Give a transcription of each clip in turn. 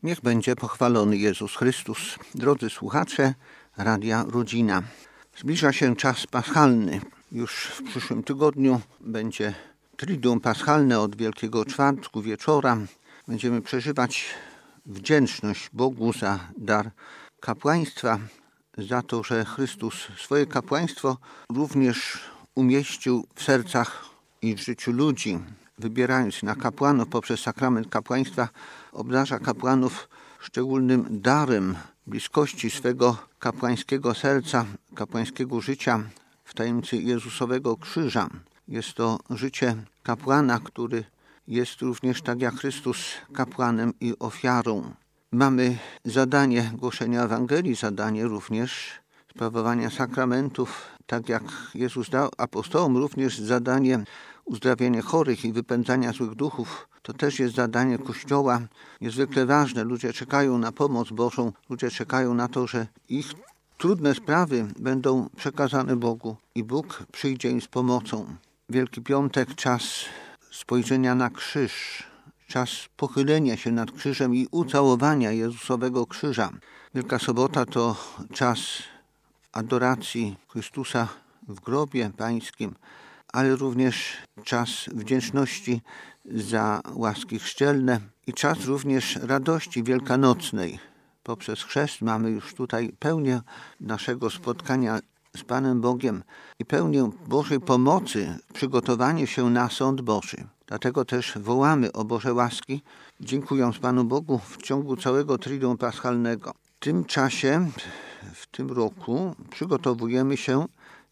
Niech będzie pochwalony Jezus Chrystus. Drodzy słuchacze Radia Rodzina. Zbliża się czas paschalny. Już w przyszłym tygodniu będzie Triduum Paschalne od Wielkiego Czwartku wieczora. Będziemy przeżywać wdzięczność Bogu za dar kapłaństwa, za to, że Chrystus swoje kapłaństwo również umieścił w sercach i w życiu ludzi. Wybierając na kapłanów poprzez sakrament kapłaństwa, obdarza kapłanów szczególnym darem bliskości swego kapłańskiego serca, kapłańskiego życia w tajemnicy Jezusowego krzyża. Jest to życie kapłana, który jest również, tak jak Chrystus, kapłanem i ofiarą. Mamy zadanie głoszenia Ewangelii, zadanie również sprawowania sakramentów, tak jak Jezus dał apostołom również zadanie uzdrawiania chorych i wypędzania złych duchów. To też jest zadanie Kościoła niezwykle ważne. Ludzie czekają na pomoc Bożą, ludzie czekają na to, że ich trudne sprawy będą przekazane Bogu i Bóg przyjdzie im z pomocą. Wielki Piątek, czas spojrzenia na krzyż, czas pochylenia się nad krzyżem i ucałowania Jezusowego krzyża. Wielka Sobota to czas adoracji Chrystusa w grobie pańskim, ale również czas wdzięczności za łaski chrzcielne i czas również radości wielkanocnej. Poprzez chrzest mamy już tutaj pełnię naszego spotkania z Panem Bogiem i pełnię Bożej pomocy w przygotowaniu się na sąd Boży. Dlatego też wołamy o Boże łaski, dziękując Panu Bogu w ciągu całego Triduum Paschalnego. W tym czasie, w tym roku przygotowujemy się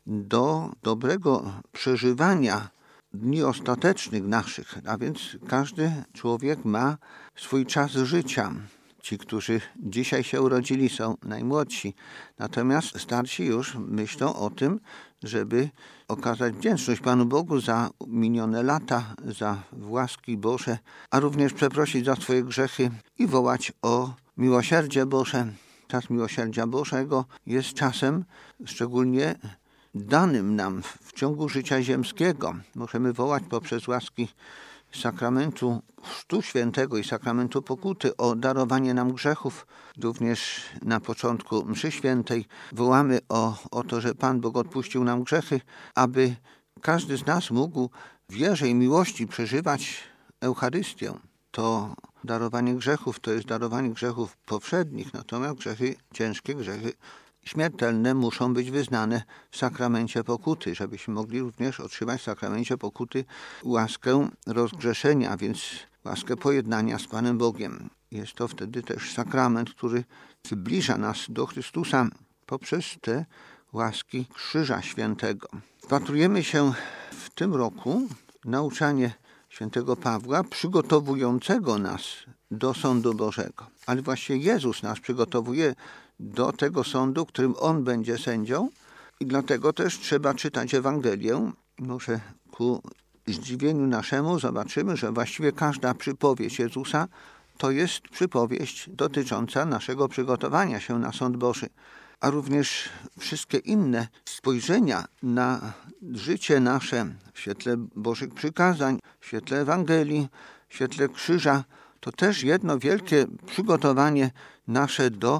do dobrego przeżywania dni ostatecznych naszych, a więc każdy człowiek ma swój czas życia. Ci, którzy dzisiaj się urodzili, są najmłodsi, natomiast starsi już myślą o tym, żeby okazać wdzięczność Panu Bogu za minione lata, za łaski Boże, a również przeprosić za swoje grzechy i wołać o miłosierdzie Boże. Czas miłosierdzia Bożego jest czasem szczególnie danym nam w ciągu życia ziemskiego. Możemy wołać poprzez łaski sakramentu Chrztu Świętego i sakramentu pokuty o darowanie nam grzechów. Również na początku mszy świętej wołamy o to, że Pan Bóg odpuścił nam grzechy, aby każdy z nas mógł w wierze i miłości przeżywać Eucharystię. To darowanie grzechów to jest darowanie grzechów powszednich, natomiast grzechy ciężkie, grzechy śmiertelne muszą być wyznane w sakramencie pokuty, żebyśmy mogli również otrzymać w sakramencie pokuty łaskę rozgrzeszenia, a więc łaskę pojednania z Panem Bogiem. Jest to wtedy też sakrament, który zbliża nas do Chrystusa poprzez te łaski Krzyża Świętego. Wpatrujemy się w tym roku nauczanie świętego Pawła przygotowującego nas do sądu Bożego. Ale właśnie Jezus nas przygotowuje do tego sądu, którym On będzie sędzią i dlatego też trzeba czytać Ewangelię. Może ku zdziwieniu naszemu zobaczymy, że właściwie każda przypowieść Jezusa to jest przypowieść dotycząca naszego przygotowania się na sąd Boży, a również wszystkie inne spojrzenia na życie nasze w świetle Bożych przykazań, w świetle Ewangelii, w świetle krzyża, to też jedno wielkie przygotowanie nasze do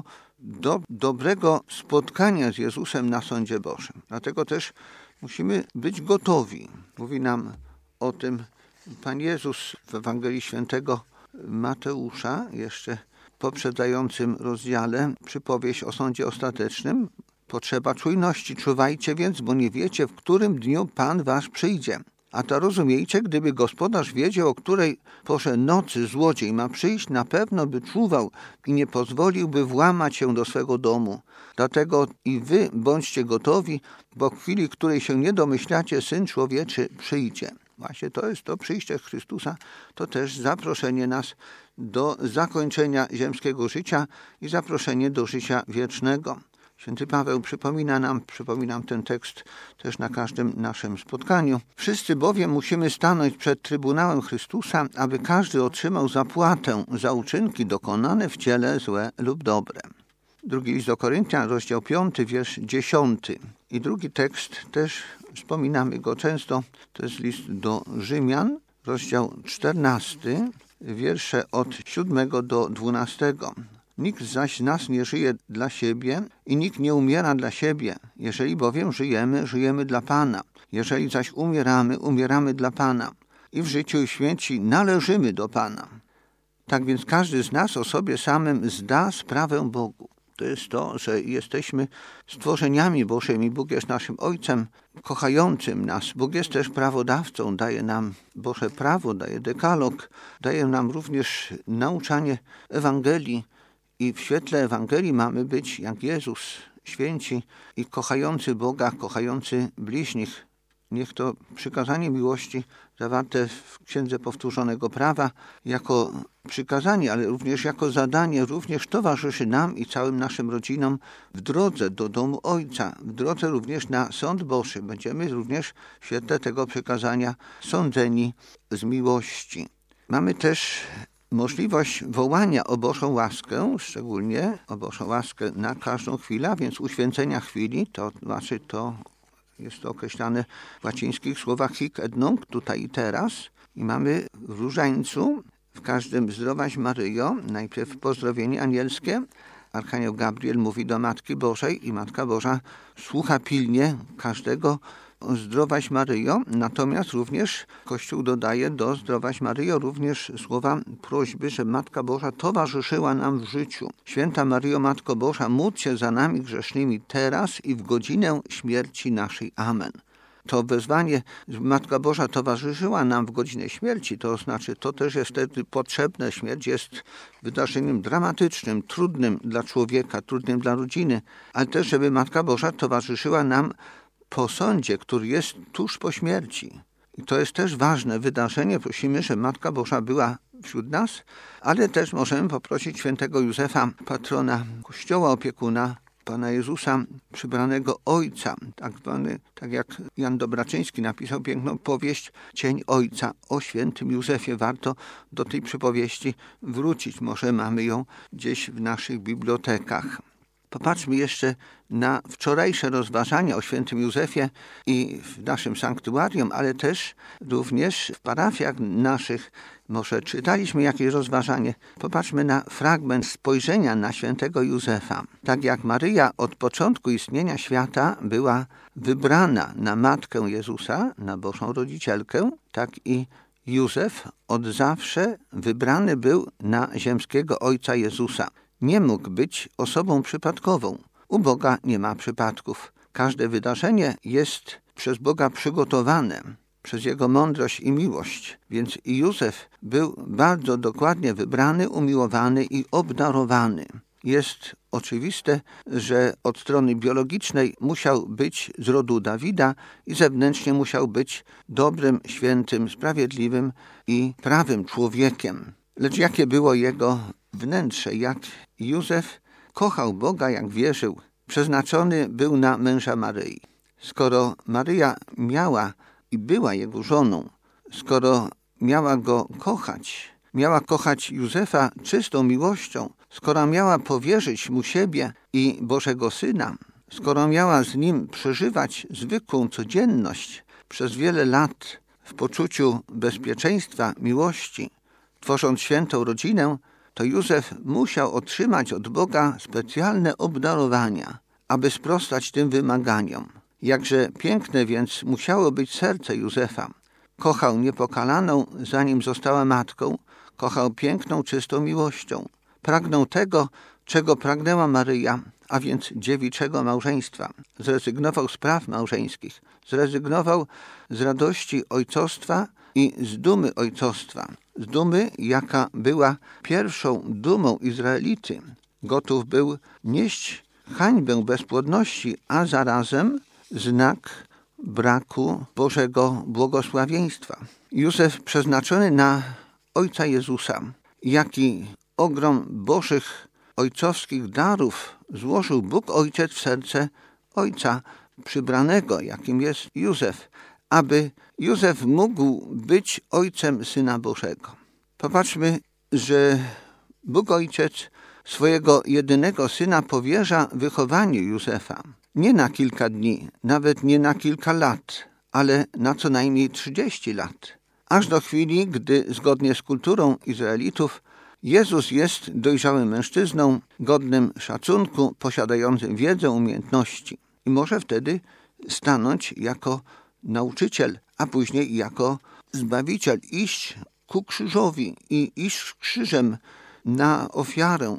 dobrego spotkania z Jezusem na sądzie Bożym. Dlatego też musimy być gotowi. Mówi nam o tym Pan Jezus w Ewangelii Świętego Mateusza, jeszcze w poprzedzającym rozdziale, przypowieść o sądzie ostatecznym. Potrzeba czujności. Czuwajcie więc, bo nie wiecie, w którym dniu Pan wasz przyjdzie. A to rozumiejcie, gdyby gospodarz wiedział, o której porze nocy złodziej ma przyjść, na pewno by czuwał i nie pozwoliłby włamać się do swego domu. Dlatego i wy bądźcie gotowi, bo w chwili, której się nie domyślacie, Syn Człowieczy przyjdzie. Właśnie to jest to przyjście Chrystusa, to też zaproszenie nas do zakończenia ziemskiego życia i zaproszenie do życia wiecznego. Święty Paweł przypominam ten tekst też na każdym naszym spotkaniu. Wszyscy bowiem musimy stanąć przed Trybunałem Chrystusa, aby każdy otrzymał zapłatę za uczynki dokonane w ciele złe lub dobre. Drugi list do Koryntian, rozdział 5, wiersz 10. I drugi tekst też wspominamy go często, to jest list do Rzymian, rozdział 14, wiersze od 7 do 12. Nikt zaś z nas nie żyje dla siebie i nikt nie umiera dla siebie. Jeżeli bowiem żyjemy, żyjemy dla Pana. Jeżeli zaś umieramy, umieramy dla Pana. I w życiu i śmierci należymy do Pana. Tak więc każdy z nas o sobie samym zda sprawę Bogu. To jest to, że jesteśmy stworzeniami Bożymi. Bóg jest naszym Ojcem kochającym nas. Bóg jest też prawodawcą. Daje nam Boże prawo, daje dekalog. Daje nam również nauczanie Ewangelii. I w świetle Ewangelii mamy być jak Jezus, święci i kochający Boga, kochający bliźnich. Niech to przykazanie miłości zawarte w Księdze Powtórzonego Prawa jako przykazanie, ale również jako zadanie, również towarzyszy nam i całym naszym rodzinom w drodze do domu Ojca, w drodze również na sąd Boży. Będziemy również w świetle tego przykazania sądzeni z miłości. Mamy też możliwość wołania o Bożą łaskę, szczególnie o Bożą łaskę na każdą chwilę, więc uświęcenia chwili, to znaczy jest to określane w łacińskich słowach hic et nunc, tutaj i teraz. I mamy w różańcu, w każdym zdrowaś Maryjo, najpierw pozdrowienie anielskie. Archanioł Gabriel mówi do Matki Bożej i Matka Boża słucha pilnie każdego zdrowaś Maryjo, natomiast również Kościół dodaje do zdrowaś Maryjo również słowa prośby, że Matka Boża towarzyszyła nam w życiu. Święta Maryjo, Matko Boża, módl się za nami grzesznymi teraz i w godzinę śmierci naszej. Amen. To wezwanie, że Matka Boża towarzyszyła nam w godzinę śmierci, to znaczy to też jest wtedy potrzebne. Śmierć jest wydarzeniem dramatycznym, trudnym dla człowieka, trudnym dla rodziny, ale też, żeby Matka Boża towarzyszyła nam po sądzie, który jest tuż po śmierci. I to jest też ważne wydarzenie. Prosimy, żeby Matka Boża była wśród nas, ale też możemy poprosić świętego Józefa, patrona Kościoła, opiekuna Pana Jezusa, przybranego Ojca, tak jak Jan Dobraczyński napisał piękną powieść Cień Ojca o świętym Józefie. Warto do tej przypowieści wrócić. Może mamy ją gdzieś w naszych bibliotekach. Popatrzmy jeszcze na wczorajsze rozważania o świętym Józefie i w naszym sanktuarium, ale też również w parafiach naszych. Może czytaliśmy jakieś rozważanie. Popatrzmy na fragment spojrzenia na świętego Józefa. Tak jak Maryja od początku istnienia świata była wybrana na Matkę Jezusa, na Bożą Rodzicielkę, tak i Józef od zawsze wybrany był na ziemskiego Ojca Jezusa. Nie mógł być osobą przypadkową. U Boga nie ma przypadków. Każde wydarzenie jest przez Boga przygotowane, przez Jego mądrość i miłość. Więc i Józef był bardzo dokładnie wybrany, umiłowany i obdarowany. Jest oczywiste, że od strony biologicznej musiał być z rodu Dawida i zewnętrznie musiał być dobrym, świętym, sprawiedliwym i prawym człowiekiem. Lecz jakie było jego wnętrze, jak Józef kochał Boga, jak wierzył, przeznaczony był na męża Maryi. Skoro Maryja miała i była jego żoną, skoro miała go kochać, miała kochać Józefa czystą miłością, skoro miała powierzyć mu siebie i Bożego Syna, skoro miała z nim przeżywać zwykłą codzienność przez wiele lat w poczuciu bezpieczeństwa, miłości, tworząc świętą rodzinę, to Józef musiał otrzymać od Boga specjalne obdarowania, aby sprostać tym wymaganiom. Jakże piękne więc musiało być serce Józefa. Kochał niepokalaną, zanim została matką, kochał piękną, czystą miłością. Pragnął tego, czego pragnęła Maryja, a więc dziewiczego małżeństwa. Zrezygnował z praw małżeńskich, zrezygnował z radości ojcostwa i z dumy ojcostwa. Z dumy, jaka była pierwszą dumą Izraelity. Gotów był nieść hańbę bezpłodności, a zarazem znak braku Bożego błogosławieństwa. Józef przeznaczony na Ojca Jezusa, jaki ogrom Bożych ojcowskich darów złożył Bóg Ojciec w serce Ojca przybranego, jakim jest Józef, aby Józef mógł być ojcem Syna Bożego. Popatrzmy, że Bóg Ojciec swojego jedynego Syna powierza wychowaniu Józefa. Nie na kilka dni, nawet nie na kilka lat, ale na co najmniej 30 lat. aż do chwili, gdy zgodnie z kulturą Izraelitów Jezus jest dojrzałym mężczyzną, godnym szacunku, posiadającym wiedzę, umiejętności i może wtedy stanąć jako nauczyciel, a później jako Zbawiciel, iść ku krzyżowi i iść krzyżem na ofiarę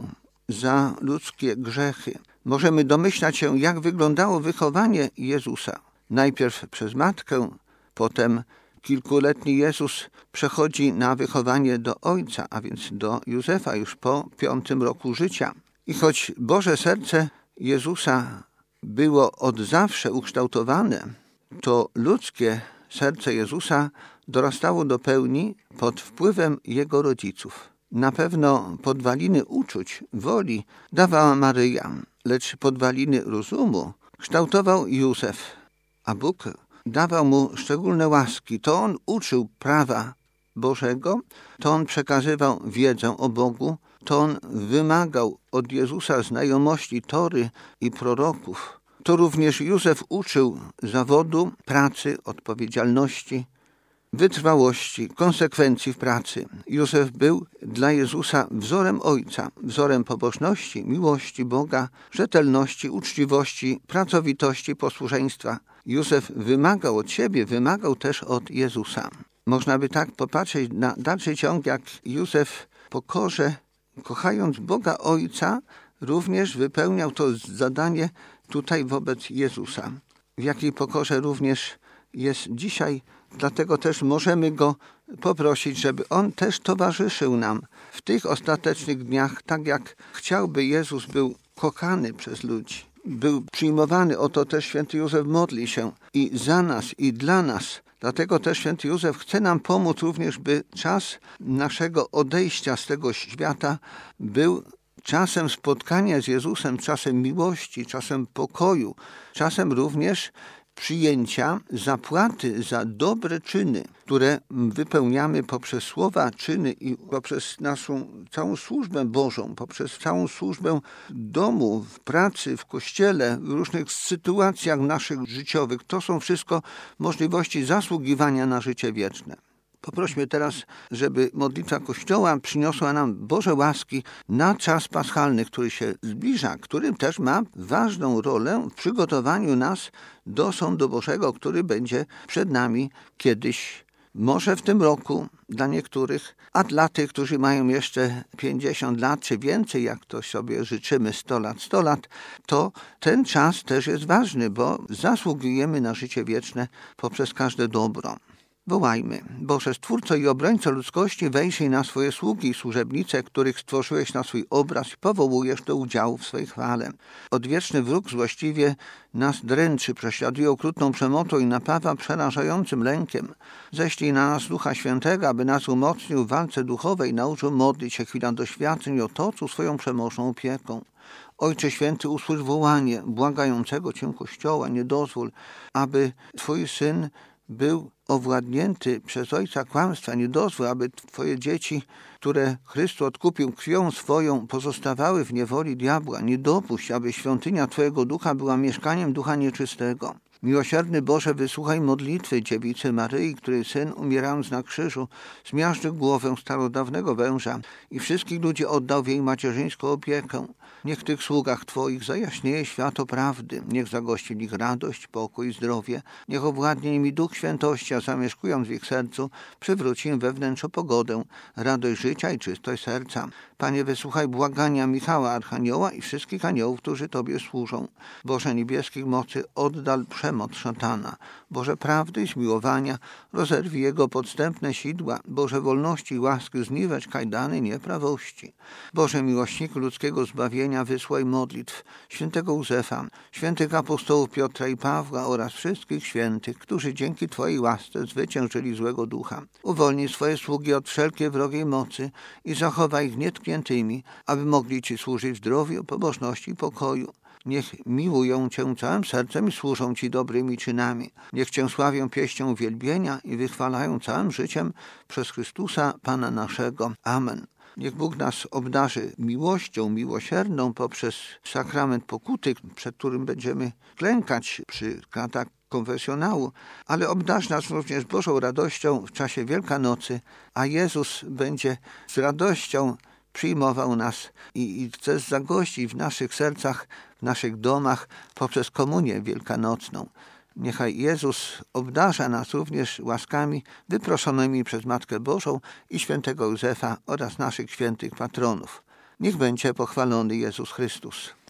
za ludzkie grzechy. Możemy domyślać się, jak wyglądało wychowanie Jezusa. Najpierw przez matkę, potem kilkuletni Jezus przechodzi na wychowanie do Ojca, a więc do Józefa już po 5. roku życia. I choć Boże serce Jezusa było od zawsze ukształtowane, to ludzkie serce Jezusa dorastało do pełni pod wpływem Jego rodziców. Na pewno podwaliny uczuć, woli dawała Maryja, lecz podwaliny rozumu kształtował Józef, a Bóg dawał mu szczególne łaski. To on uczył prawa Bożego, to on przekazywał wiedzę o Bogu, to on wymagał od Jezusa znajomości Tory i proroków. To również Józef uczył zawodu, pracy, odpowiedzialności, wytrwałości, konsekwencji w pracy. Józef był dla Jezusa wzorem Ojca, wzorem pobożności, miłości Boga, rzetelności, uczciwości, pracowitości, posłuszeństwa. Józef wymagał od siebie, wymagał też od Jezusa. Można by tak popatrzeć na dalszy ciąg, jak Józef w pokorze, kochając Boga Ojca, również wypełniał to zadanie tutaj wobec Jezusa. W jakiej pokorze również jest dzisiaj. Dlatego też możemy Go poprosić, żeby On też towarzyszył nam w tych ostatecznych dniach, tak jak chciałby Jezus był kochany przez ludzi, był przyjmowany. O to też święty Józef modli się i za nas, i dla nas. Dlatego też święty Józef chce nam pomóc również, by czas naszego odejścia z tego świata był czasem spotkania z Jezusem, czasem miłości, czasem pokoju, czasem również przyjęcia zapłaty za dobre czyny, które wypełniamy poprzez słowa, czyny i poprzez naszą całą służbę Bożą, poprzez całą służbę domu, w pracy, w kościele, w różnych sytuacjach naszych życiowych. To są wszystko możliwości zasługiwania na życie wieczne. Poprośmy teraz, żeby modlitwa Kościoła przyniosła nam Boże łaski na czas paschalny, który się zbliża, który też ma ważną rolę w przygotowaniu nas do sądu Bożego, który będzie przed nami kiedyś, może w tym roku dla niektórych, a dla tych, którzy mają jeszcze 50 lat czy więcej, jak to sobie życzymy 100 lat, to ten czas też jest ważny, bo zasługujemy na życie wieczne poprzez każde dobro. Wołajmy: Boże, Stwórco i Obrońco ludzkości, wejrzyj na swoje sługi i służebnice, których stworzyłeś na swój obraz i powołujesz do udziału w swej chwale. Odwieczny wróg złośliwie nas dręczy, prześladuje okrutną przemocą i napawa przerażającym lękiem. Ześlij na nas Ducha Świętego, aby nas umocnił w walce duchowej, nauczył modlić się chwilą doświadczeń i otoczył swoją przemocną opieką. Ojcze Święty, usłysz wołanie błagającego Cię Kościoła, nie dozwól, aby Twój Syn był owładnięty przez ojca kłamstwa. Nie dozwól, aby Twoje dzieci, które Chrystus odkupił krwią swoją, pozostawały w niewoli diabła. Nie dopuść, aby świątynia Twojego Ducha była mieszkaniem ducha nieczystego. Miłosierny Boże, wysłuchaj modlitwy Dziewicy Maryi, której Syn, umierając na krzyżu, zmiażdżył głowę starodawnego węża i wszystkich ludzi oddał w jej macierzyńską opiekę. Niech w tych sługach Twoich zajaśnieje światło prawdy. Niech zagości w nich radość, pokój i zdrowie. Niech owładnie nimi Duch Świętości, a zamieszkując w ich sercu, przywróci im wewnętrzną pogodę, radość życia i czystość serca. Panie, wysłuchaj błagania Michała Archanioła i wszystkich aniołów, którzy Tobie służą. Boże niebieskich mocy, oddal przemoc szatana. Boże prawdy i zmiłowania, rozerwij jego podstępne sidła. Boże wolności i łaski, zniwecz kajdany nieprawości. Boże miłośniku ludzkiego zbawienia, wysłaj modlitw świętego Józefa, świętych apostołów Piotra i Pawła oraz wszystkich świętych, którzy dzięki Twojej łasce zwyciężyli złego ducha. Uwolnij swoje sługi od wszelkiej wrogiej mocy i zachowaj ich nietkniętymi, aby mogli Ci służyć w zdrowiu, pobożności i pokoju. Niech miłują Cię całym sercem i służą Ci dobrymi czynami. Niech Cię sławią pieśnią uwielbienia i wychwalają całym życiem przez Chrystusa, Pana naszego. Amen. Niech Bóg nas obdarzy miłością miłosierną poprzez sakrament pokuty, przed którym będziemy klękać przy kratach konfesjonału, ale obdarzy nas również Bożą radością w czasie Wielkanocy, a Jezus będzie z radością przyjmował nas i chce zagościć w naszych sercach, w naszych domach poprzez komunię wielkanocną. Niechaj Jezus obdarza nas również łaskami wyproszonymi przez Matkę Bożą i świętego Józefa oraz naszych świętych patronów. Niech będzie pochwalony Jezus Chrystus.